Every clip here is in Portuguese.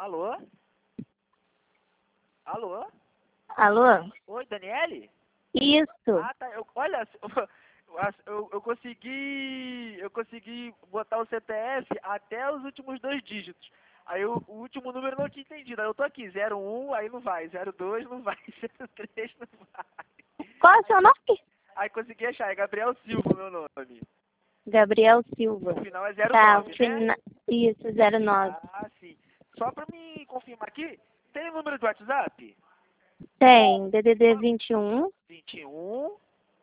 Alô? Alô? Alô? Oi, Daniele? Isso. Ah, tá. Olha, eu consegui botar o CPF até os últimos 2 dígitos. Aí o último número eu não tinha entendido. Aí eu tô aqui, 01, aí não vai, 02 não vai, 03 não vai. Qual é o seu nome? Aí consegui achar, é Gabriel Silva o meu nome. Gabriel Silva. O final é Tá, 09, né? Isso, 09. Ah, sim. Só pra me confirmar aqui, tem o número do WhatsApp? Tem DDD 21 21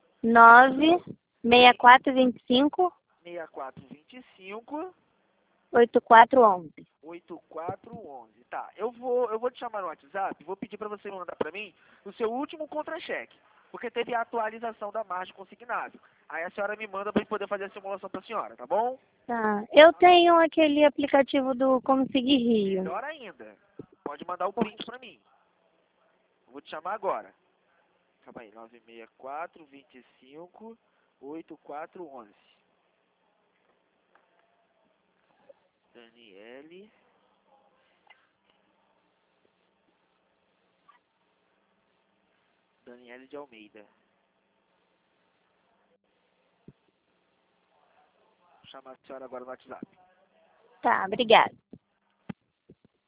96425 6425 8411. 8411. Tá, eu vou te chamar no WhatsApp, vou pedir pra você mandar pra mim o seu último contra-cheque, porque teve a atualização da margem consignável. Aí a senhora me manda pra gente poder fazer a simulação pra senhora, tá bom? Tá. Eu tenho aquele aplicativo do Como Seguir Rio. Melhor ainda. Pode mandar o print pra mim. Eu vou te chamar agora. Calma aí, 964 25 8411. Daniele. Daniele de Almeida. Vou chamar a senhora agora no WhatsApp. Tá, obrigada.